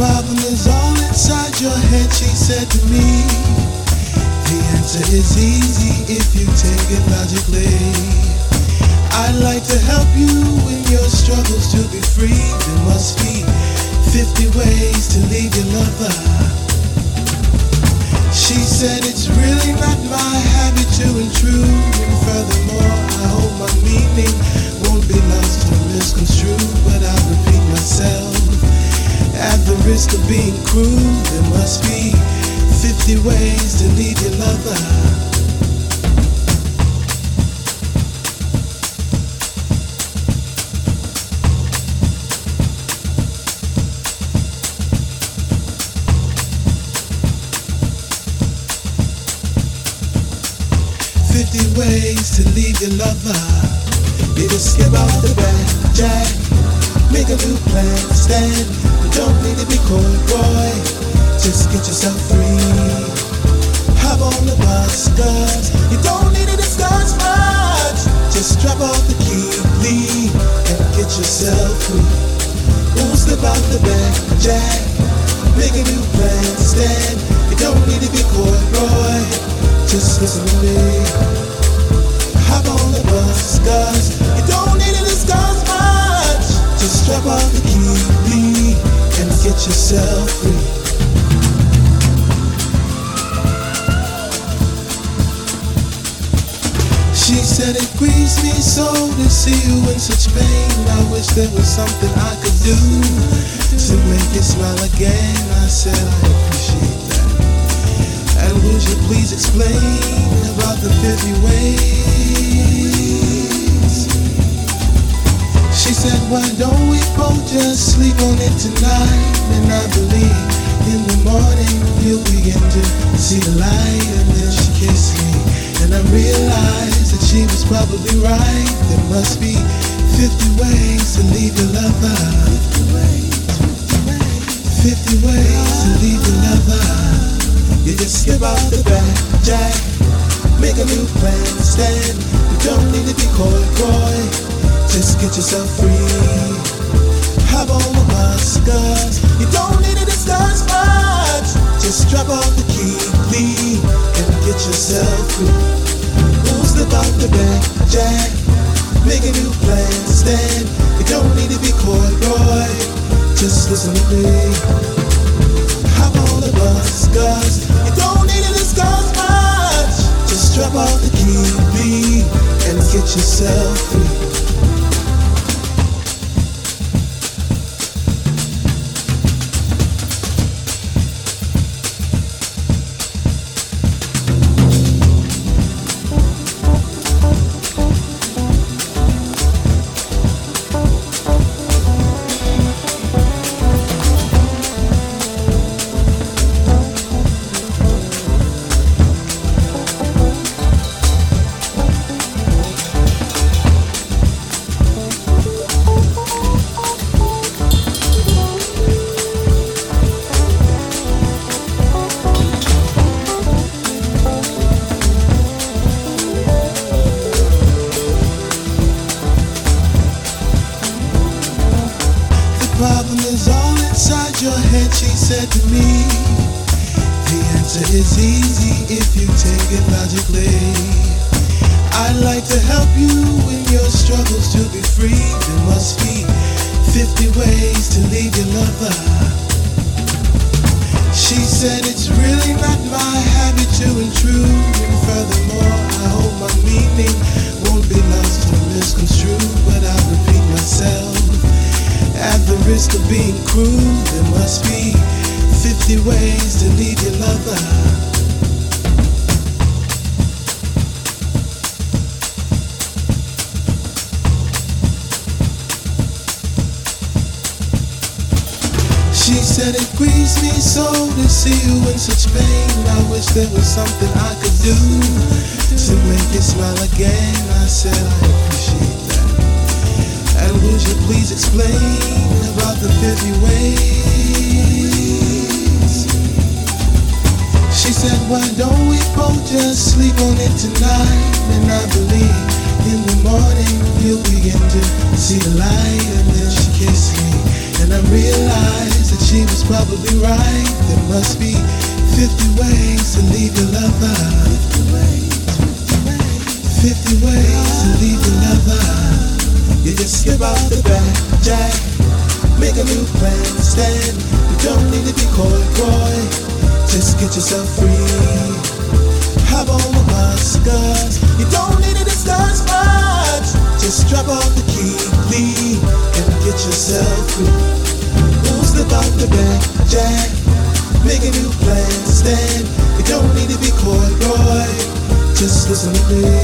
problem is all inside your head, she said to me. The answer is easy if you take it logically. I'd like to help you in your struggles to be free. There must be 50 ways to leave your lover. She said it's really not my habit to intrude, and furthermore I hope my meaning won't be lost or misconstrued. But I'll repeat myself at the risk of being cruel. There must be 50 ways to leave your lover. 50 ways to leave your lover. You just skip off the back, jack, make a new plan, stand. You don't need to be coy, boy. Just get yourself free. Hop on the bus, cause you don't need to discuss much. Just drop off the key, leave, and get yourself free. Ooh, slip out the back, jack, make a new plan, stand. You don't need to be coy, boy. Just listen to me. Hop on the bus, cause you don't need to discuss much. Just drop off the key, leave, and get yourself free. She said it grieves me so to see you in such pain. I wish there was something I could do to make you smile again. I said I appreciate that. And would you please explain about the 50 ways? She said, why don't we both just sleep on it tonight? And I believe in the morning you'll begin to see the light. And then she kissed me, and I realized that she was probably right. There must be 50 ways to leave your lover. 50 ways to leave your lover. You just skip out the back, jack, make a new plan, stand. You don't need to be coy, boy. Just get yourself free. Hop on the bus, cause you don't need to discuss much. Just drop off the key, leave, and get yourself free. Ooh, slip out the back, jack, make a new plan, stand. You don't need to be coy, boy. Just listen to me. Hop on the bus, cause you don't need to discuss much. Just drop off the key, leave, and get yourself free. The problem is all inside your head, she said to me. The answer is easy if you take it logically. I'd like to help you in your struggles to be free. There must be 50 ways to leave your lover. She said it's really not my habit to intrude, and furthermore I hope my meaning won't be lost or misconstrued. But I'll repeat myself at the risk of being cruel. There must be 50 ways to leave your lover. She said it grieves me so to see you in such pain. I wish there was something I could do to make you smile again. I said I appreciate that. And would you please explain about the 50 ways? She said, why don't we both just sleep on it tonight? And I believe in the morning you'll begin to see the light. And then she kissed me, and I realized that She was probably right. There must be 50 ways to leave your lover. 50 ways to leave your lover. You just skip out the back, Jack. Make a new plan, stand. You don't need to be coy. Just get yourself free. Hop on the bus, cause you don't need to discuss much. Just drop off the key, leave, and get yourself free. Don't slip out the back, Jack. Make a new plan, stand. You don't need to be coy. Just listen to me.